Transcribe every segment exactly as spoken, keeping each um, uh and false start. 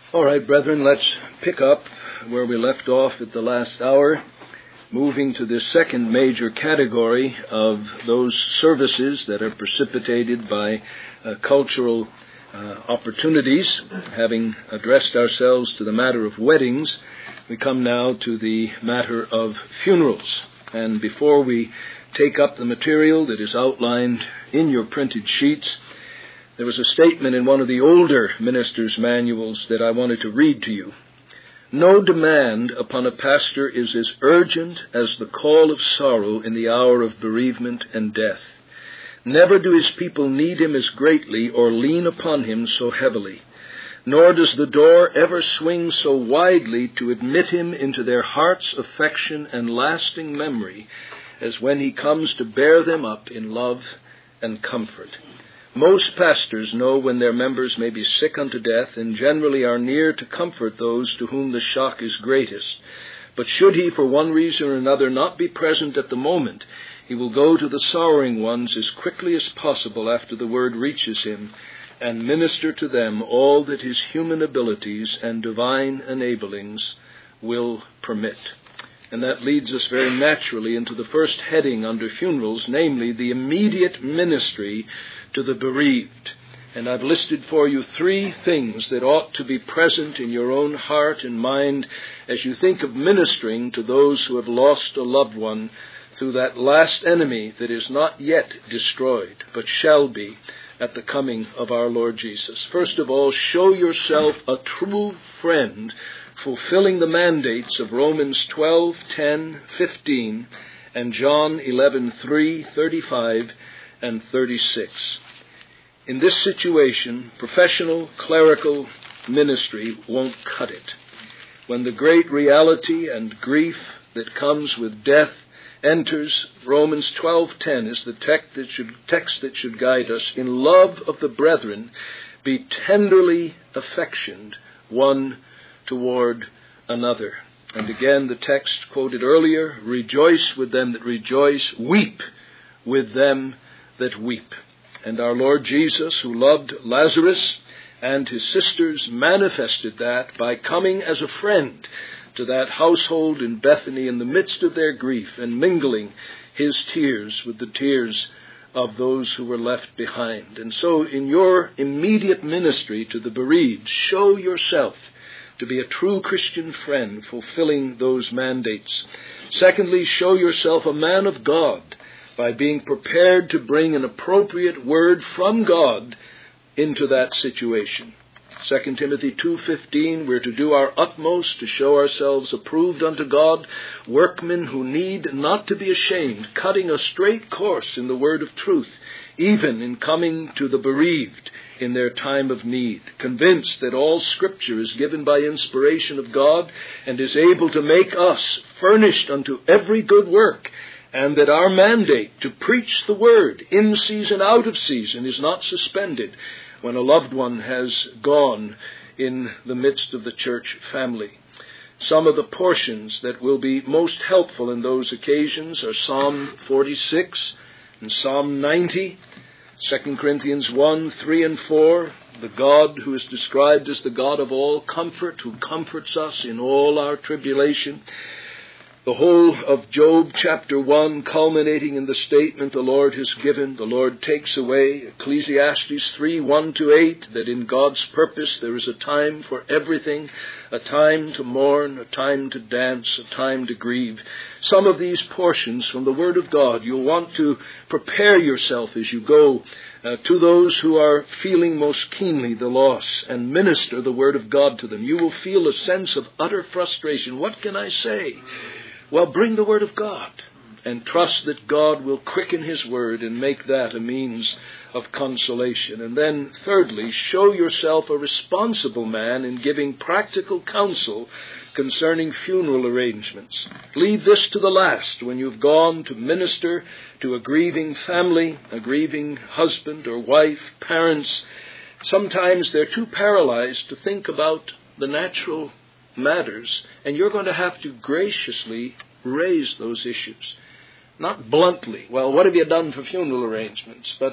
All right, brethren, let's pick up where we left off at the last hour, moving to the second major category of those services that are precipitated by uh, cultural uh, opportunities. Having addressed ourselves to the matter of weddings, we come now to the matter of funerals. And before we take up the material that is outlined in your printed sheets, there was a statement in one of the older ministers' manuals that I wanted to read to you. No demand upon a pastor is as urgent as the call of sorrow in the hour of bereavement and death. Never do his people need him as greatly or lean upon him so heavily. Nor does the door ever swing so widely to admit him into their heart's affection and lasting memory as when he comes to bear them up in love and comfort. Most pastors know when their members may be sick unto death, and generally are near to comfort those to whom the shock is greatest. But should he, for one reason or another, not be present at the moment, he will go to the sorrowing ones as quickly as possible after the word reaches him, and minister to them all that his human abilities and divine enablings will permit. And that leads us very naturally into the first heading under funerals, namely the immediate ministry to the bereaved. And I've listed for you three things that ought to be present in your own heart and mind as you think of ministering to those who have lost a loved one through that last enemy that is not yet destroyed, but shall be at the coming of our Lord Jesus. First of all, show yourself a true friend, fulfilling the mandates of Romans twelve, ten, fifteen, and John eleven, three, thirty-five, and thirty-six. In this situation, professional clerical ministry won't cut it. When the great reality and grief that comes with death enters, Romans twelve ten is the text that should, text that should guide us. In love of the brethren, be tenderly affectioned one toward another. And again, the text quoted earlier, rejoice with them that rejoice, weep with them that weep. And our Lord Jesus, who loved Lazarus and his sisters, manifested that by coming as a friend to that household in Bethany in the midst of their grief and mingling his tears with the tears of those who were left behind. And so in your immediate ministry to the bereaved, show yourself to be a true Christian friend, fulfilling those mandates. Secondly, show yourself a man of God by being prepared to bring an appropriate word from God into that situation. Second Timothy two fifteen, we're to do our utmost to show ourselves approved unto God, workmen who need not to be ashamed, cutting a straight course in the word of truth, even in coming to the bereaved in their time of need, convinced that all Scripture is given by inspiration of God and is able to make us furnished unto every good work, and that our mandate to preach the word in season, out of season, is not suspended when a loved one has gone in the midst of the church family. Some of the portions that will be most helpful in those occasions are Psalm forty-six and Psalm ninety, Second Corinthians one, three, and four, the God who is described as the God of all comfort, who comforts us in all our tribulation. The whole of Job chapter one, culminating in the statement the Lord has given, the Lord takes away. Ecclesiastes three, one to eight, that in God's purpose there is a time for everything, a time to mourn, a time to dance, a time to grieve. Some of these portions from the Word of God, you'll want to prepare yourself as you go uh, to those who are feeling most keenly the loss, and minister the Word of God to them. You will feel a sense of utter frustration. What can I say? Well, bring the Word of God and trust that God will quicken His Word and make that a means of consolation. And then, thirdly, show yourself a responsible man in giving practical counsel concerning funeral arrangements. Leave this to the last when you've gone to minister to a grieving family, a grieving husband or wife, parents. Sometimes they're too paralyzed to think about the natural matters, and you're going to have to graciously raise those issues. Not bluntly, well, what have you done for funeral arrangements? But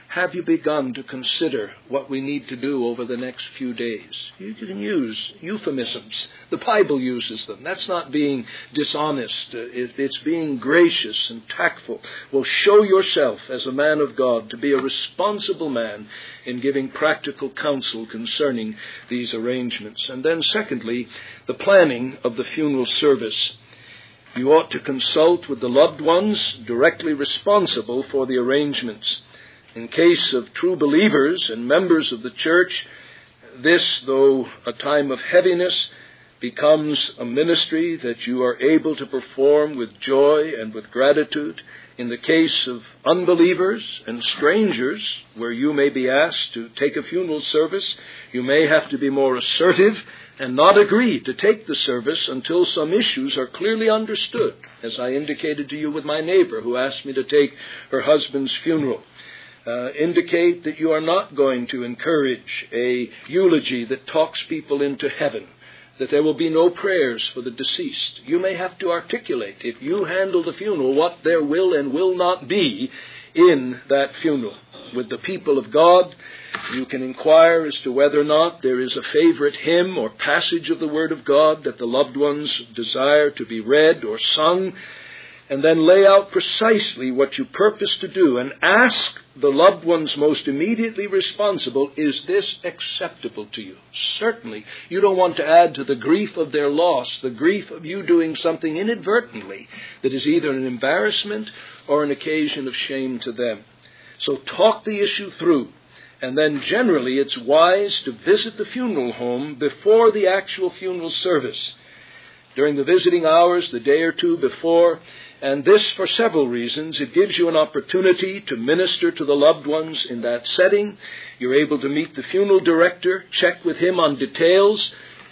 have you begun to consider what we need to do over the next few days? You can use euphemisms. The Bible uses them. That's not being dishonest. It's being gracious and tactful. Well, show yourself as a man of God to be a responsible man in giving practical counsel concerning these arrangements. And then secondly, the planning of the funeral service. You ought to consult with the loved ones directly responsible for the arrangements. In case of true believers and members of the church, this, though a time of heaviness, becomes a ministry that you are able to perform with joy and with gratitude. In the case of unbelievers and strangers, where you may be asked to take a funeral service, you may have to be more assertive and not agree to take the service until some issues are clearly understood, as I indicated to you with my neighbor who asked me to take her husband's funeral. Uh, indicate that you are not going to encourage a eulogy that talks people into heaven, that there will be no prayers for the deceased. You may have to articulate, if you handle the funeral, what there will and will not be in that funeral. With the people of God, you can inquire as to whether or not there is a favorite hymn or passage of the Word of God that the loved ones desire to be read or sung, and then lay out precisely what you purpose to do and ask the loved ones most immediately responsible, is this acceptable to you? Certainly, you don't want to add to the grief of their loss, the grief of you doing something inadvertently that is either an embarrassment or an occasion of shame to them. So talk the issue through. And then generally it's wise to visit the funeral home before the actual funeral service. During the visiting hours, the day or two before, and this for several reasons. It gives you an opportunity to minister to the loved ones in that setting. You're able to meet the funeral director, check with him on details.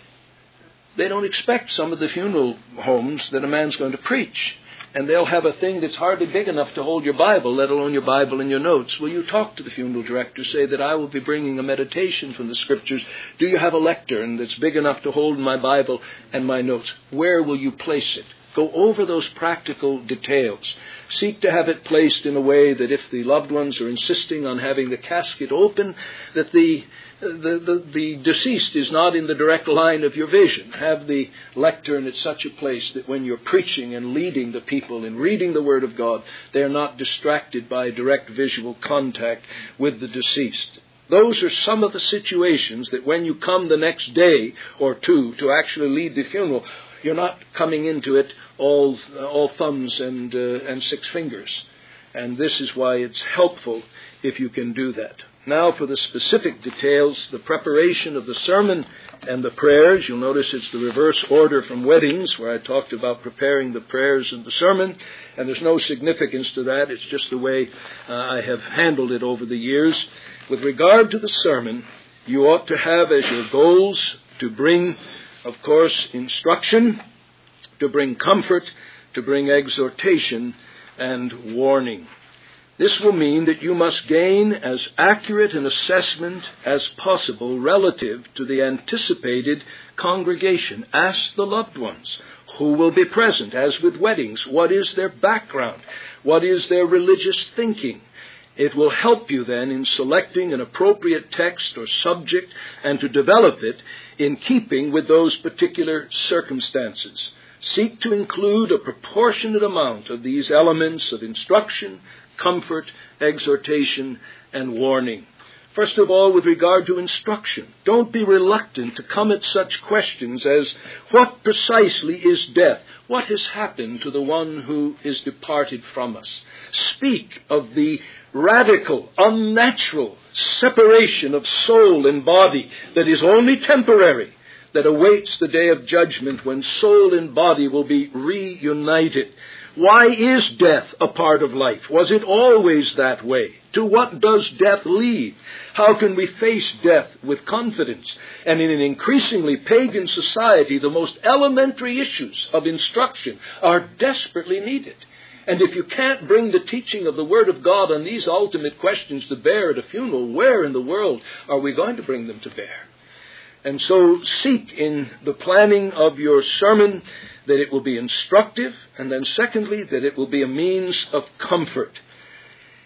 They don't expect some of the funeral homes that a man's going to preach. And they'll have a thing that's hardly big enough to hold your Bible, let alone your Bible and your notes. Will you talk to the funeral director? Say that I will be bringing a meditation from the Scriptures. Do you have a lectern that's big enough to hold my Bible and my notes? Where will you place it? Go over those practical details. Seek to have it placed in a way that if the loved ones are insisting on having the casket open, that the The, the, the deceased is not in the direct line of your vision. Have the lectern at such a place that when you're preaching and leading the people and reading the Word of God, they are not distracted by direct visual contact with the deceased. Those are some of the situations that when you come the next day or two to actually lead the funeral, you're not coming into it all all thumbs and uh, and six fingers. And this is why it's helpful if you can do that. Now for the specific details, the preparation of the sermon and the prayers. You'll notice it's the reverse order from weddings, where I talked about preparing the prayers and the sermon. And there's no significance to that. It's just the way uh, I have handled it over the years. With regard to the sermon, you ought to have as your goals to bring, of course, instruction, to bring comfort, to bring exhortation and warning. This will mean that you must gain as accurate an assessment as possible relative to the anticipated congregation. Ask the loved ones who will be present, as with weddings. What is their background? What is their religious thinking? It will help you then in selecting an appropriate text or subject and to develop it in keeping with those particular circumstances. Seek to include a proportionate amount of these elements of instruction, comfort, exhortation, and warning. First of all, with regard to instruction, don't be reluctant to come at such questions as, what precisely is death? What has happened to the one who is departed from us? Speak of the radical, unnatural separation of soul and body that is only temporary, that awaits the day of judgment when soul and body will be reunited. Why is death a part of life? Was it always that way? To what does death lead? How can we face death with confidence? And in an increasingly pagan society, the most elementary issues of instruction are desperately needed. And if you can't bring the teaching of the Word of God on these ultimate questions to bear at a funeral, where in the world are we going to bring them to bear? And so seek in the planning of your sermon that it will be instructive, and then secondly, that it will be a means of comfort.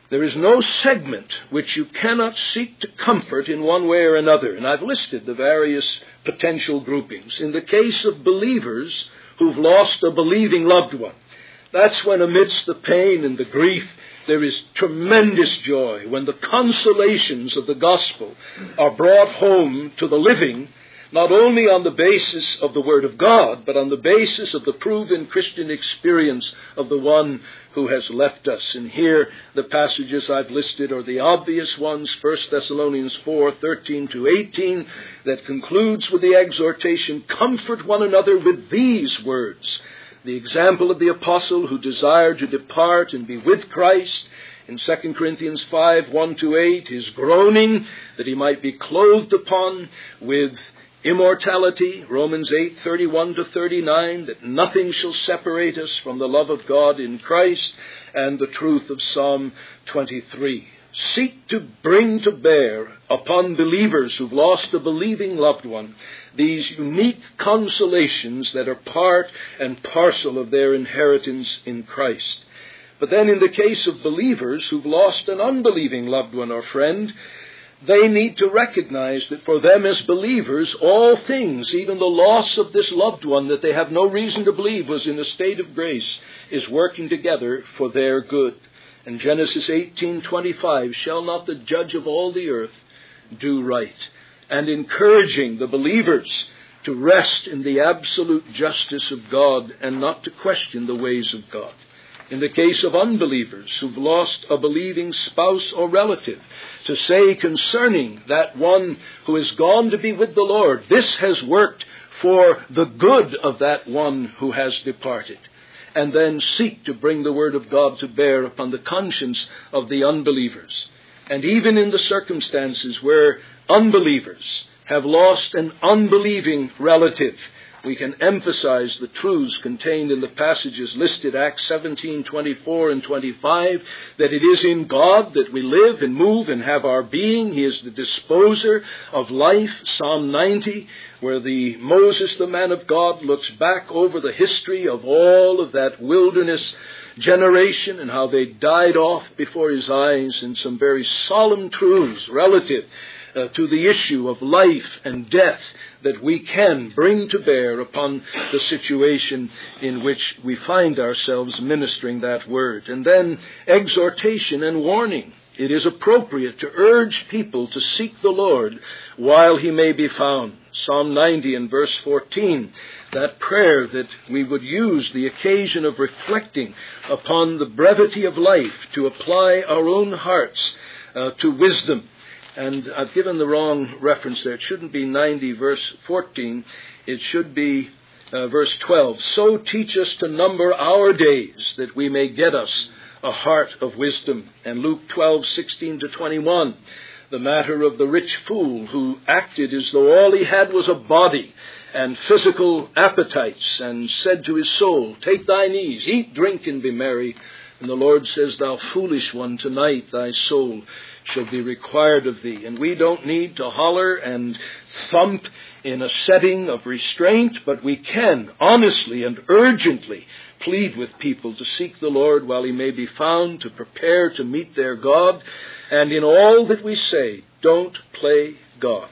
There is no segment which you cannot seek to comfort in one way or another. And I've listed the various potential groupings. In the case of believers who've lost a believing loved one, that's when amidst the pain and the grief, there is tremendous joy when the consolations of the gospel are brought home to the living, not only on the basis of the Word of God, but on the basis of the proven Christian experience of the one who has left us. And here, the passages I've listed are the obvious ones, First Thessalonians four, thirteen to eighteen, that concludes with the exhortation, comfort one another with these words. The example of the apostle who desired to depart and be with Christ, in Second Corinthians five, one to eight, his groaning that he might be clothed upon with immortality, Romans eight, thirty-one to thirty-nine, that nothing shall separate us from the love of God in Christ, and the truth of Psalm twenty-three. Seek to bring to bear upon believers who've lost a believing loved one these unique consolations that are part and parcel of their inheritance in Christ. But then in the case of believers who've lost an unbelieving loved one or friend, they need to recognize that for them as believers, all things, even the loss of this loved one that they have no reason to believe was in a state of grace, is working together for their good. And Genesis eighteen twenty-five, shall not the judge of all the earth do right? And encouraging the believers to rest in the absolute justice of God and not to question the ways of God. In the case of unbelievers who've lost a believing spouse or relative, to say concerning that one who has gone to be with the Lord, this has worked for the good of that one who has departed. And then seek to bring the word of God to bear upon the conscience of the unbelievers. And even in the circumstances where unbelievers have lost an unbelieving relative, we can emphasize the truths contained in the passages listed, Acts seventeen, twenty-four and twenty-five, that it is in God that we live and move and have our being. He is the disposer of life. Psalm ninety, where the Moses, the man of God, looks back over the history of all of that wilderness generation and how they died off before his eyes, and some very solemn truths relative uh, to the issue of life and death that we can bring to bear upon the situation in which we find ourselves ministering that word. And then exhortation and warning. It is appropriate to urge people to seek the Lord while he may be found. Psalm ninety and verse fourteen, that prayer that we would use the occasion of reflecting upon the brevity of life to apply our own hearts uh, to wisdom. And I've given the wrong reference there. It shouldn't be ninety, verse fourteen. It should be uh, verse twelve. So teach us to number our days, that we may get us a heart of wisdom. And Luke twelve, sixteen to twenty-one. The matter of the rich fool who acted as though all he had was a body and physical appetites, and said to his soul, take thine ease, eat, drink, and be merry. And the Lord says, thou foolish one, tonight thy soul shall be required of thee. And we don't need to holler and thump in a setting of restraint, but we can honestly and urgently plead with people to seek the Lord while he may be found, to prepare to meet their God. And in all that we say, don't play God.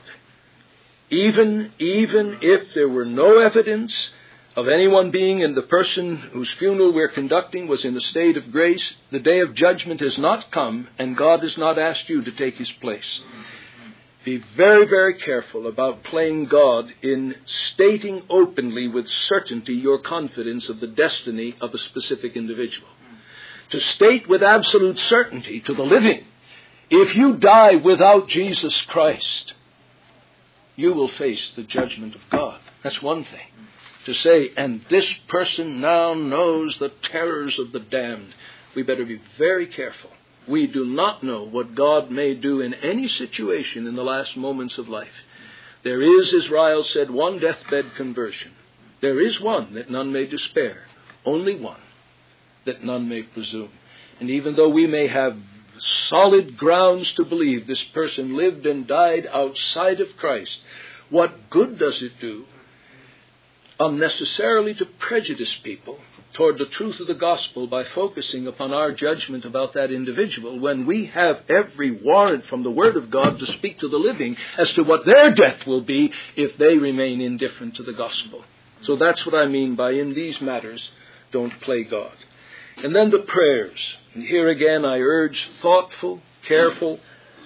Even, even if there were no evidence of anyone being in the person whose funeral we're conducting was in a state of grace, the day of judgment has not come, and God has not asked you to take his place. Be very, very careful about playing God in stating openly with certainty your confidence of the destiny of a specific individual. To state with absolute certainty to the living, if you die without Jesus Christ, you will face the judgment of God. That's one thing. To say, and this person now knows the terrors of the damned. We better be very careful. We do not know what God may do in any situation in the last moments of life. There is, as Ryle said, one deathbed conversion. There is one that none may despair. Only one that none may presume. And even though we may have solid grounds to believe this person lived and died outside of Christ, what good does it do unnecessarily to prejudice people toward the truth of the gospel by focusing upon our judgment about that individual when we have every warrant from the Word of God to speak to the living as to what their death will be if they remain indifferent to the gospel. So that's what I mean by in these matters, don't play God. And then the prayers. And here again I urge thoughtful, careful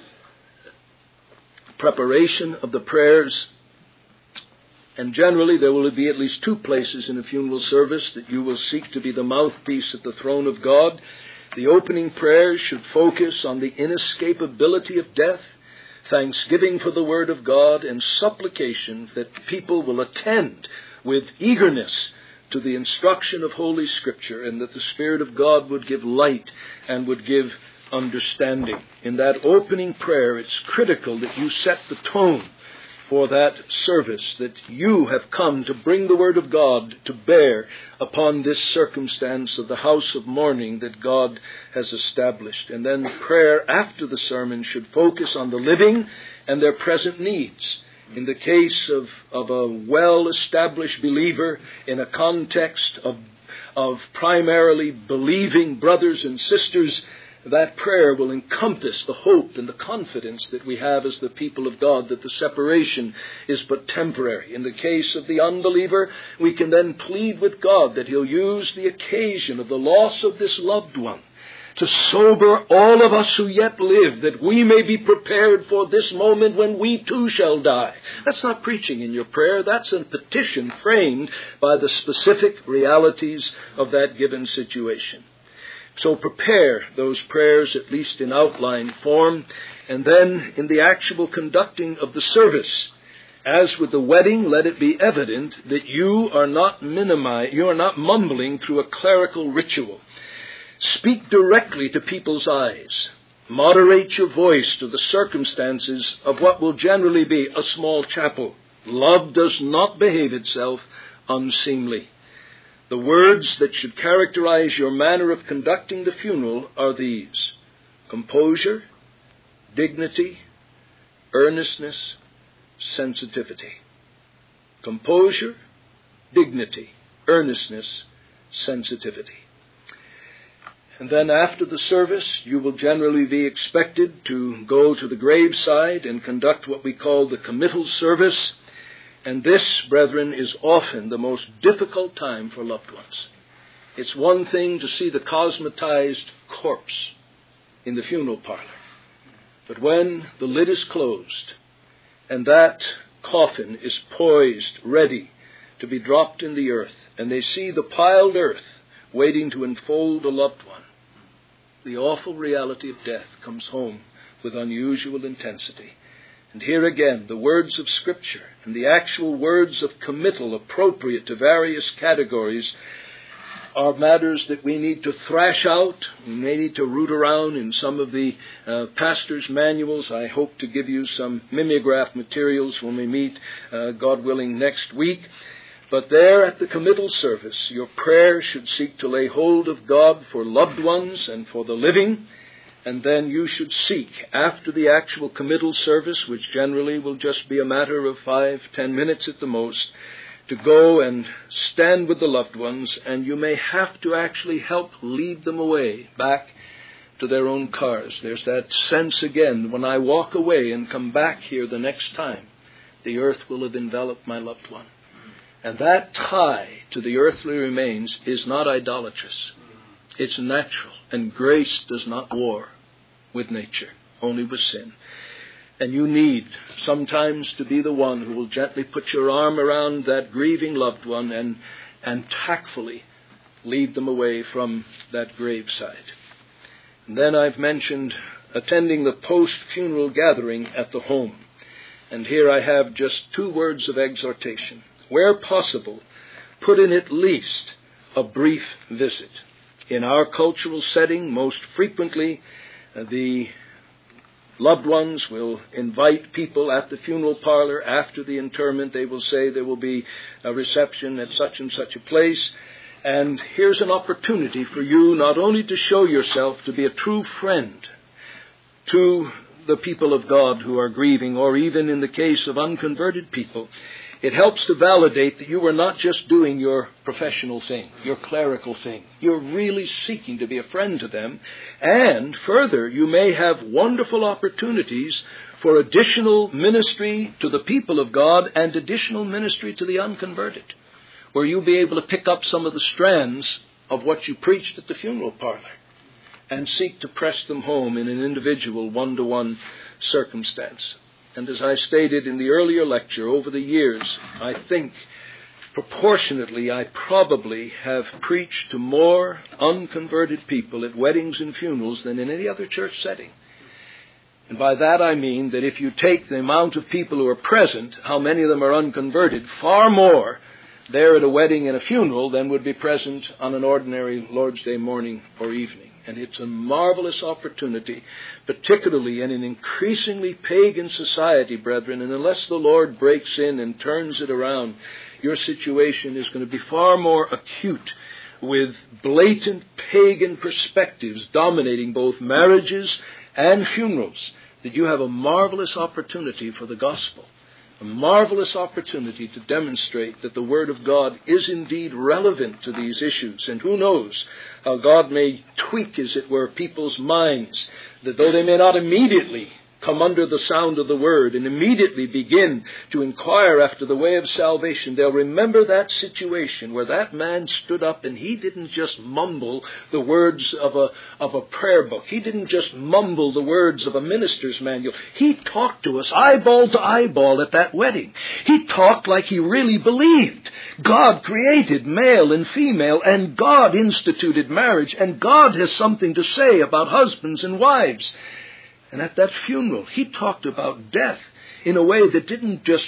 preparation of the prayers. And generally there will be at least two places in a funeral service that you will seek to be the mouthpiece at the throne of God. The opening prayers should focus on the inescapability of death, thanksgiving for the Word of God, and supplication that people will attend with eagerness to the instruction of Holy Scripture, and that the Spirit of God would give light and would give understanding. In that opening prayer, it's critical that you set the tone for that service, that you have come to bring the Word of God to bear upon this circumstance of the house of mourning that God has established. And then prayer after the sermon should focus on the living and their present needs. In the case of, of a well-established believer in a context of, of primarily believing brothers and sisters, that prayer will encompass the hope and the confidence that we have as the people of God, that the separation is but temporary. In the case of the unbeliever, we can then plead with God that He'll use the occasion of the loss of this loved one to sober all of us who yet live, that we may be prepared for this moment when we too shall die. That's not preaching in your prayer. That's a petition framed by the specific realities of that given situation. So prepare those prayers, at least in outline form, and then in the actual conducting of the service. As with the wedding, let it be evident that you are not minimi- you are not mumbling through a clerical ritual. Speak directly to people's eyes. Moderate your voice to the circumstances of what will generally be a small chapel. Love does not behave itself unseemly. The words that should characterize your manner of conducting the funeral are these: composure, dignity, earnestness, sensitivity. Composure, dignity, earnestness, sensitivity. And then after the service, you will generally be expected to go to the graveside and conduct what we call the committal service. And this, brethren, is often the most difficult time for loved ones. It's one thing to see the cosmetized corpse in the funeral parlor. But when the lid is closed and that coffin is poised, ready to be dropped in the earth, and they see the piled earth waiting to enfold a loved one, the awful reality of death comes home with unusual intensity. And here again, the words of Scripture and the actual words of committal appropriate to various categories are matters that we need to thrash out. We may need to root around in some of the uh, pastor's manuals. I hope to give you some mimeograph materials when we meet, uh, God willing, next week. But there at the committal service, your prayer should seek to lay hold of God for loved ones and for the living. And then you should seek, after the actual committal service, which generally will just be a matter of five, ten minutes at the most, to go and stand with the loved ones, and you may have to actually help lead them away back to their own cars. There's that sense again, when I walk away and come back here the next time, the earth will have enveloped my loved one. And that tie to the earthly remains is not idolatrous. It's natural, and grace does not war with nature, only with sin. And you need sometimes to be the one who will gently put your arm around that grieving loved one and, and tactfully lead them away from that graveside. And then I've mentioned attending the post-funeral gathering at the home. And here I have just two words of exhortation. Where possible, put in at least a brief visit. In our cultural setting, most frequently, uh, the loved ones will invite people at the funeral parlor after the interment. They will say there will be a reception at such and such a place. And here's an opportunity for you not only to show yourself to be a true friend to the people of God who are grieving, or even in the case of unconverted people, It helps to validate that you are not just doing your professional thing, your clerical thing. You're really seeking to be a friend to them. And further, you may have wonderful opportunities for additional ministry to the people of God and additional ministry to the unconverted, where you'll be able to pick up some of the strands of what you preached at the funeral parlor and seek to press them home in an individual one-to-one circumstance. And as I stated in the earlier lecture, over the years, I think proportionately I probably have preached to more unconverted people at weddings and funerals than in any other church setting. And by that I mean that if you take the amount of people who are present, how many of them are unconverted, far more there at a wedding and a funeral than would be present on an ordinary Lord's Day morning or evening. And it's a marvelous opportunity, particularly in an increasingly pagan society, brethren. And unless the Lord breaks in and turns it around, your situation is going to be far more acute, with blatant pagan perspectives dominating both marriages and funerals, that you have a marvelous opportunity for the gospel. A marvelous opportunity to demonstrate that the Word of God is indeed relevant to these issues. And who knows how God may tweak, as it were, people's minds, that though they may not immediately come under the sound of the Word and immediately begin to inquire after the way of salvation, they'll remember that situation where that man stood up and he didn't just mumble the words of a, of a prayer book. He didn't just mumble the words of a minister's manual. He talked to us eyeball to eyeball at that wedding. He talked like he really believed. God created male and female, and God instituted marriage, and God has something to say about husbands and wives. And at that funeral, he talked about death in a way that didn't just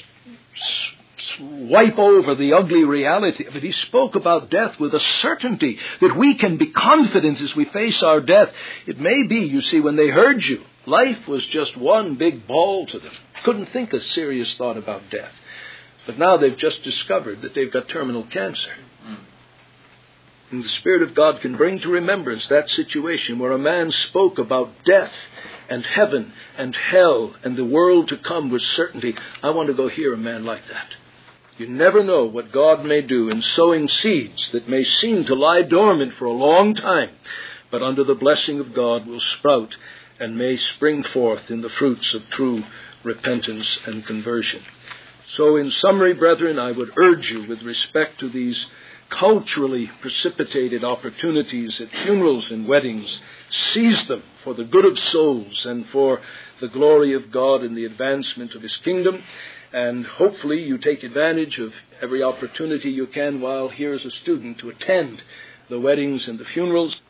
wipe over the ugly reality of it. He spoke about death with a certainty that we can be confident as we face our death. It may be, you see, when they heard you, life was just one big ball to them. Couldn't think a serious thought about death. But now they've just discovered that they've got terminal cancer. And the Spirit of God can bring to remembrance that situation where a man spoke about death and heaven and hell and the world to come with certainty. I want to go hear a man like that. You never know what God may do in sowing seeds that may seem to lie dormant for a long time, but under the blessing of God will sprout and may spring forth in the fruits of true repentance and conversion. So in summary, brethren, I would urge you with respect to these culturally precipitated opportunities at funerals and weddings, seize them for the good of souls and for the glory of God and the advancement of His kingdom. And hopefully you take advantage of every opportunity you can while here as a student to attend the weddings and the funerals.